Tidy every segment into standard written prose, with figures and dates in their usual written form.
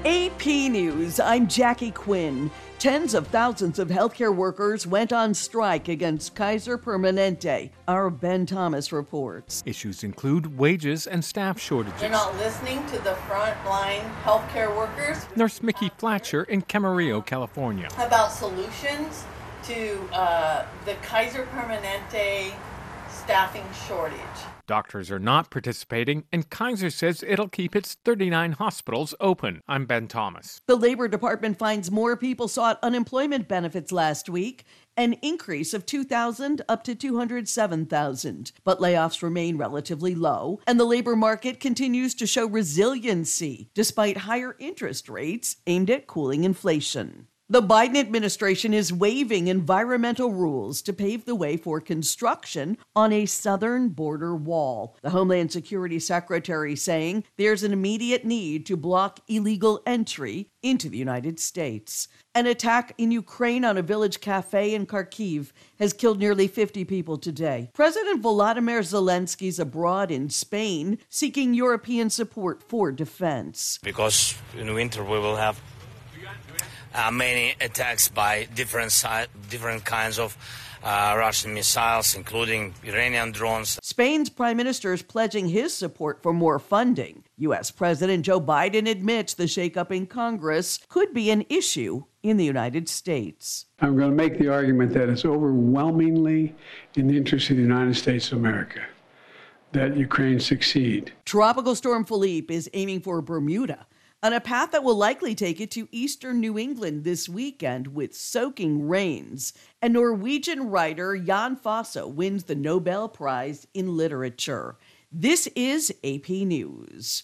AP News, I'm Jackie Quinn. Tens of thousands of healthcare workers went on strike against Kaiser Permanente. Our Ben Thomas reports. Issues include wages and staff shortages. They're not listening to the frontline healthcare workers. Nurse Mickey Fletcher in Camarillo, California. About solutions to the Kaiser Permanente staffing shortage. Doctors are not participating, and Kaiser says it'll keep its 39 hospitals open. I'm Ben Thomas. The Labor Department finds more people sought unemployment benefits last week, an increase of 2,000 up to 207,000. But layoffs remain relatively low, and the labor market continues to show resiliency despite higher interest rates aimed at cooling inflation. The Biden administration is waiving environmental rules to pave the way for construction on a southern border wall. The Homeland Security Secretary saying there's an immediate need to block illegal entry into the United States. An attack in Ukraine on a village cafe in Kharkiv has killed nearly 50 people today. President Volodymyr Zelensky's abroad in Spain seeking European support for defense. Because in winter we will have many attacks by different kinds of Russian missiles, including Iranian drones. Spain's prime minister is pledging his support for more funding. U.S. President Joe Biden admits the shakeup in Congress could be an issue in the United States. I'm going to make the argument that it's overwhelmingly in the interest of the United States of America that Ukraine succeed. Tropical Storm Philippe is aiming for Bermuda, on a path that will likely take it to eastern New England this weekend with soaking rains. And Norwegian writer Jan Fosse wins the Nobel Prize in Literature. This is AP News.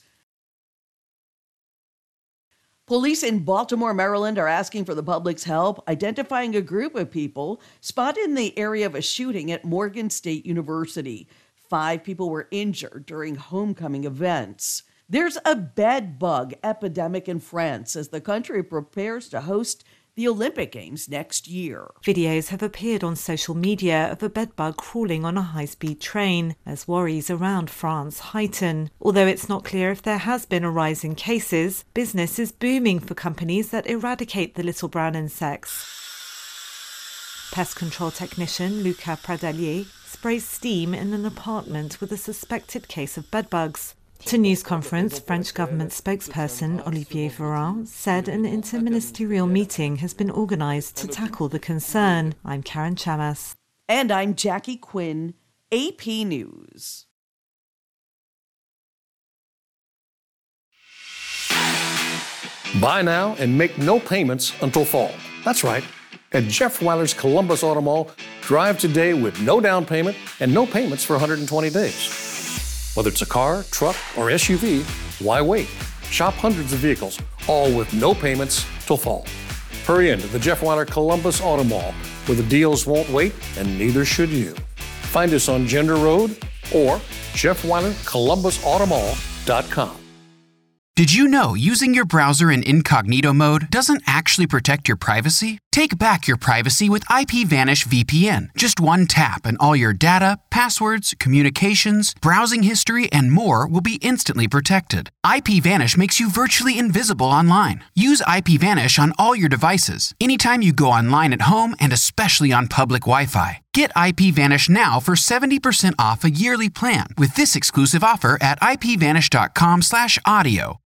Police in Baltimore, Maryland are asking for the public's help identifying a group of people spotted in the area of a shooting at Morgan State University. 5 people were injured during homecoming events. There's a bed bug epidemic in France as the country prepares to host the Olympic Games next year. Videos have appeared on social media of a bedbug crawling on a high-speed train as worries around France heighten. Although it's not clear if there has been a rise in cases, business is booming for companies that eradicate the little brown insects. Pest control technician Luca Pradelier sprays steam in an apartment with a suspected case of bedbugs. To News Conference, French government spokesperson Olivier Véran said an interministerial meeting has been organised to tackle the concern. I'm Karen Chamas. And I'm Jackie Quinn, AP News. Buy now and make no payments until fall. That's right. At Jeff Weiler's Columbus Auto Mall, drive today with no down payment and no payments for 120 days. Whether it's a car, truck, or SUV, why wait? Shop hundreds of vehicles, all with no payments till fall. Hurry into the Jeff Weiler Columbus Auto Mall, where the deals won't wait, and neither should you. Find us on Gender Road or JeffWeilerColumbusAutomall.com. Did you know using your browser in incognito mode doesn't actually protect your privacy? Take back your privacy with IPVanish VPN. Just one tap and all your data, passwords, communications, browsing history, and more will be instantly protected. IPVanish makes you virtually invisible online. Use IPVanish on all your devices, anytime you go online at home and especially on public Wi-Fi. Get IPVanish now for 70% off a yearly plan with this exclusive offer at IPVanish.com/audio.